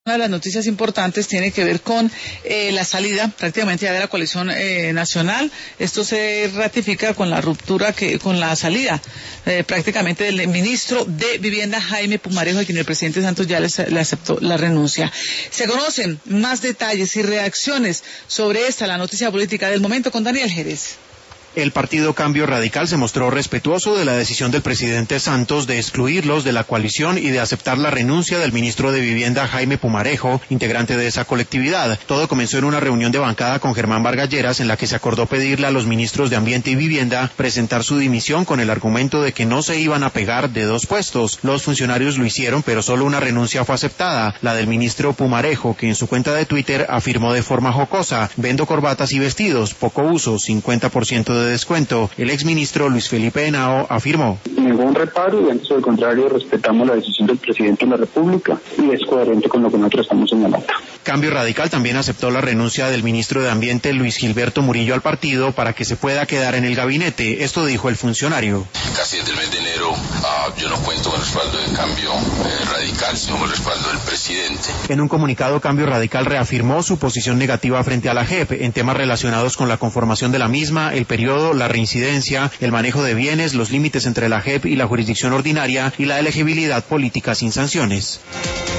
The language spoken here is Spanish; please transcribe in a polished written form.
Una de las noticias importantes tiene que ver con la salida prácticamente ya de la coalición nacional. Esto se ratifica con la ruptura, con la salida prácticamente del ministro de Vivienda, Jaime Pumarejo, a quien el presidente Santos ya le aceptó la renuncia. Se conocen más detalles y reacciones sobre la noticia política del momento con Daniel Jerez. El partido Cambio Radical se mostró respetuoso de la decisión del presidente Santos de excluirlos de la coalición y de aceptar la renuncia del ministro de Vivienda Jaime Pumarejo, integrante de esa colectividad. Todo comenzó en una reunión de bancada con Germán Vargas Lleras en la que se acordó pedirle a los ministros de Ambiente y Vivienda presentar su dimisión con el argumento de que no se iban a pegar de dos puestos. Los funcionarios lo hicieron, pero solo una renuncia fue aceptada, la del ministro Pumarejo, que en su cuenta de Twitter afirmó de forma jocosa: vendo corbatas y vestidos, poco uso, 50% de descuento. El exministro Luis Felipe Henao afirmó: ningún reparo, y antes al contrario respetamos la decisión del presidente de la República y es coherente con lo que nosotros estamos señalando. Cambio Radical también aceptó la renuncia del ministro de Ambiente Luis Gilberto Murillo al partido para que se pueda quedar en el gabinete. Esto dijo el funcionario. Casi desde el mes de enero yo no cuento con el respaldo de Cambio Radical, sino con el respaldo del presidente. En un comunicado, Cambio Radical reafirmó su posición negativa frente a la JEP en temas relacionados con la conformación de la misma, el periodo, la reincidencia, el manejo de bienes, los límites entre la JEP y la jurisdicción ordinaria y la elegibilidad política sin sanciones.